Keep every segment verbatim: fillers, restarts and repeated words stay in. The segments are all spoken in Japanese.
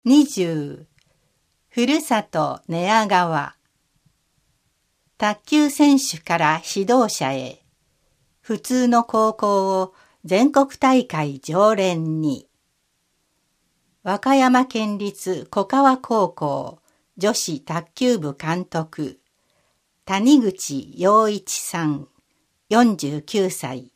にじゅうふるさと寝屋川。卓球選手から指導者へ、普通の高校を全国大会常連に。和歌山県立小川高校女子卓球部監督、谷口洋一さん、よんじゅうきゅうさい。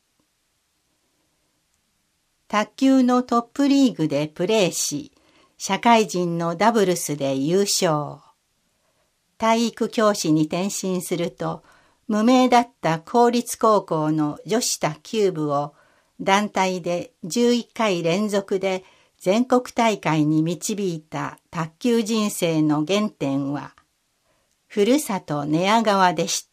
卓球のトップリーグでプレーし、社会人のダブルスで優勝。体育教師に転身すると、無名だった公立高校の女子卓球部を団体でじゅういっかい連続で全国大会に導いた卓球人生の原点は、ふるさと寝屋川でした。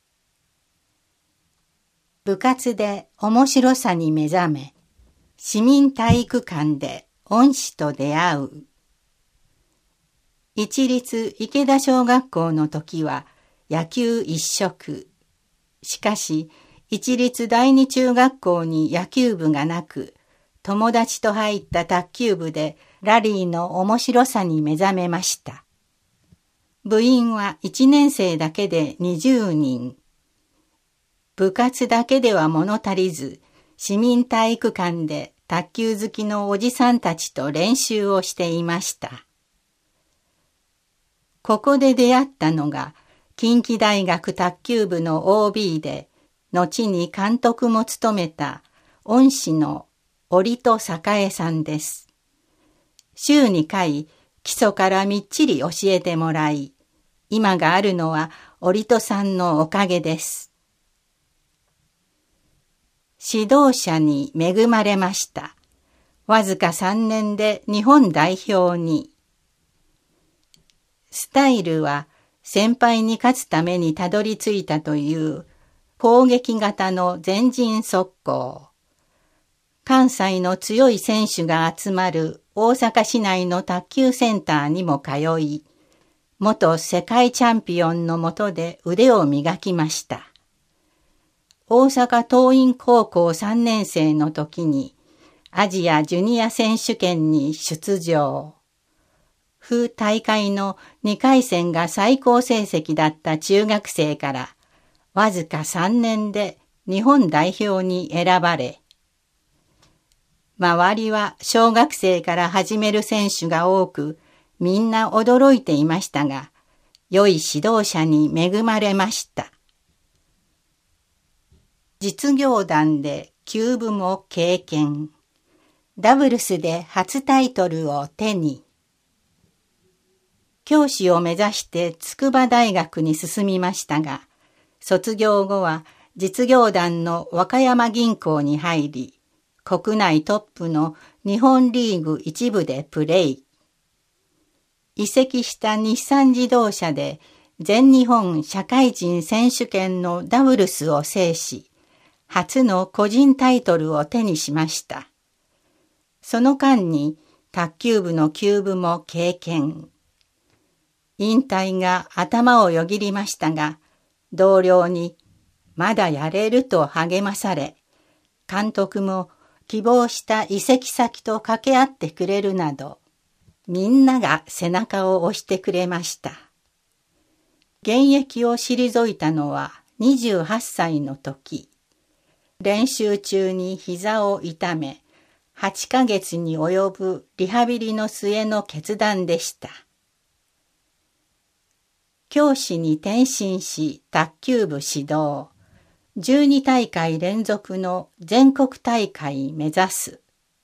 部活で面白さに目覚め、市民体育館で恩師と出会う。一律池田小学校の時は野球一色。しかし、一律第二中学校に野球部がなく、友達と入った卓球部でラリーの面白さに目覚めました。部員は一年生だけでにじゅうにん。部活だけでは物足りず、市民体育館で卓球好きのおじさんたちと練習をしていました。ここで出会ったのが近畿大学卓球部の オービー で、後に監督も務めた恩師の折戸栄さんです。週にかい基礎からみっちり教えてもらい、今があるのは折戸さんのおかげです。指導者に恵まれました。わずかさんねんで日本代表に。スタイルは先輩に勝つためにたどり着いたという攻撃型の前陣速攻。関西の強い選手が集まる大阪市内の卓球センターにも通い、元世界チャンピオンの下で腕を磨きました。大阪桐蔭高校さんねん生の時にアジアジュニア選手権に出場。府大会のにかい戦が最高成績だった中学生からわずかさんねんで日本代表に選ばれ、周りは小学生から始める選手が多く、みんな驚いていましたが、良い指導者に恵まれました。実業団で級部も経験。ダブルスで初タイトルを手に。教師を目指して筑波大学に進みましたが、卒業後は実業団の和歌山銀行に入り、国内トップの日本リーグ一部でプレイ。移籍した日産自動車で全日本社会人選手権のダブルスを制し、初の個人タイトルを手にしました。その間に卓球部の級部も経験。引退が頭をよぎりましたが、同僚にまだやれると励まされ、監督も希望した移籍先と掛け合ってくれるなど、みんなが背中を押してくれました。現役を退いたのはにじゅうはっさいの時。練習中に膝を痛め、はちかげつに及ぶリハビリの末の決断でした。教師に転身し卓球部指導。じゅうにたいかい連続の全国大会目指す。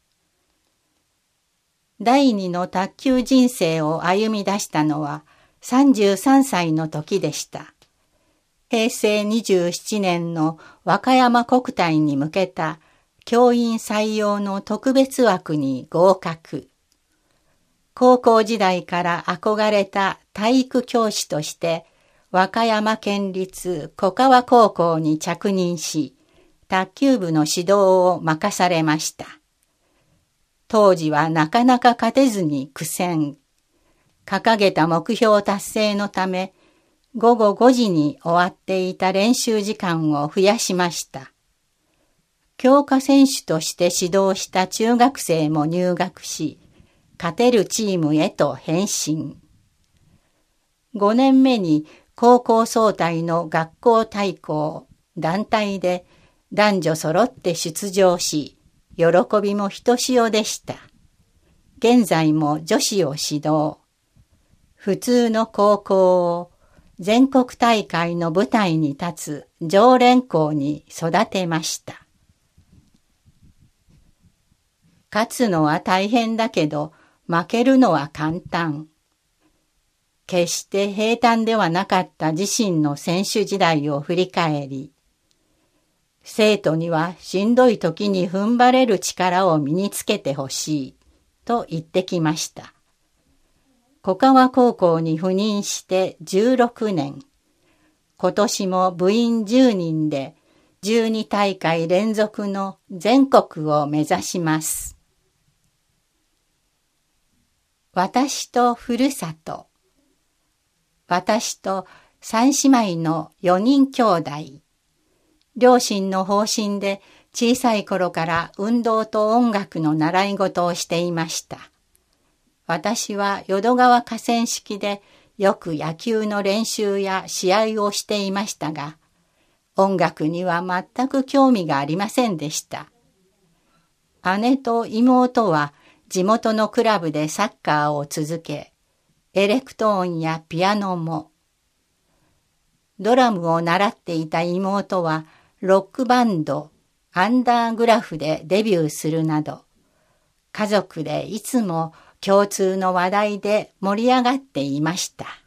第二の卓球人生を歩み出したのはさんじゅうさんさいの時でした。へいせいにじゅうななねんの和歌山国体に向けた教員採用の特別枠に合格。高校時代から憧れた体育教師として和歌山県立小川高校に着任し、卓球部の指導を任されました。当時はなかなか勝てずに苦戦。掲げた目標達成のため、ごごごじに終わっていた練習時間を増やしました。強化選手として指導した中学生も入学し、 勝てるチームへと変身。ごねんめに高校総体の学校対抗、団体で男女揃って出場し、喜びもひとしおでした。現在も女子を指導。普通の高校を全国大会の舞台に立つ常連校に育てました。勝つのは大変だけど、負けるのは簡単。決して平坦ではなかった自身の選手時代を振り返り、生徒にはしんどい時に踏ん張れる力を身につけてほしいと言ってきました。小川高校に赴任してじゅうろくねん。今年も部員じゅうにんでじゅうに大会連続の全国を目指します。私とふるさと。私と三姉妹のよにん兄弟。両親の方針で小さい頃から運動と音楽の習い事をしていました。私は淀川河川敷でよく野球の練習や試合をしていましたが、音楽には全く興味がありませんでした。姉と妹は地元のクラブでサッカーを続け、エレクトーンやピアノも。ドラムを習っていた妹はロックバンド、アンダーグラフでデビューするなど、家族でいつも共通の話題で盛り上がっていました。